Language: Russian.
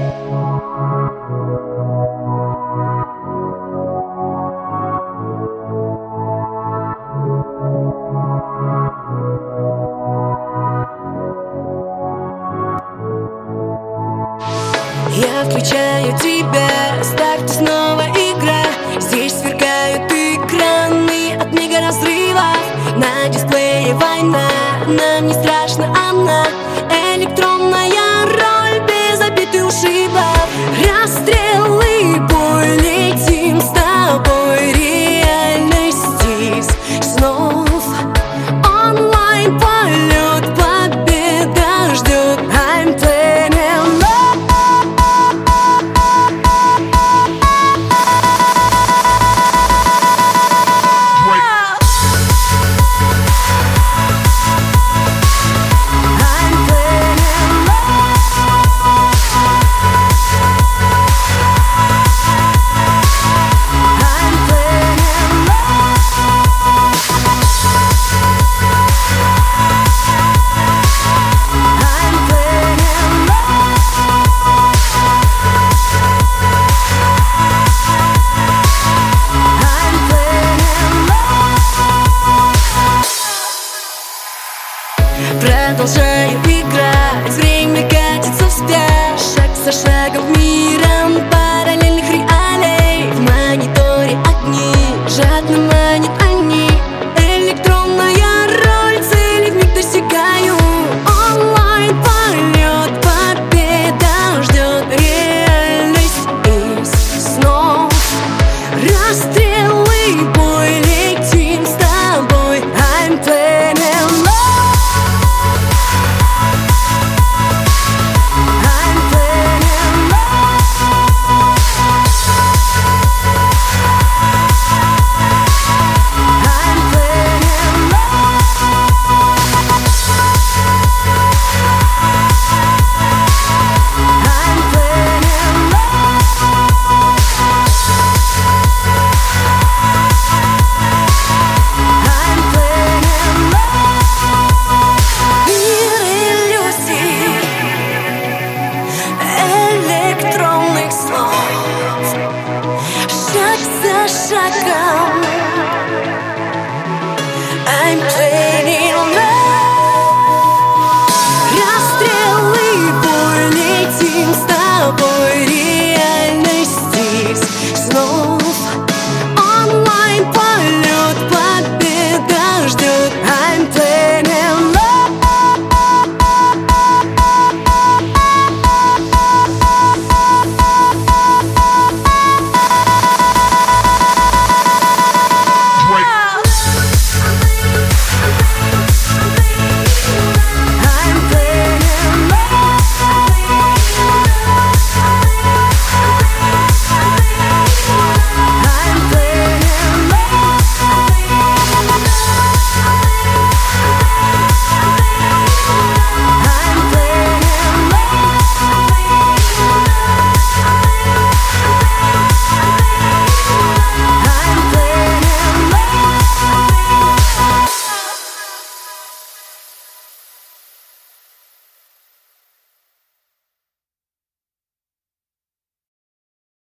Я включаю тебя, старт снова игра. Здесь сверкают экраны от мегаразрывов. На дисплее война, нам не страшна она. Электронная роль без обид и ушибов. Расстрелы, бой, летим с тобой. Реальность из снов. Онлайн полет, победа ждет. I'm playing love. Продолжаю играть.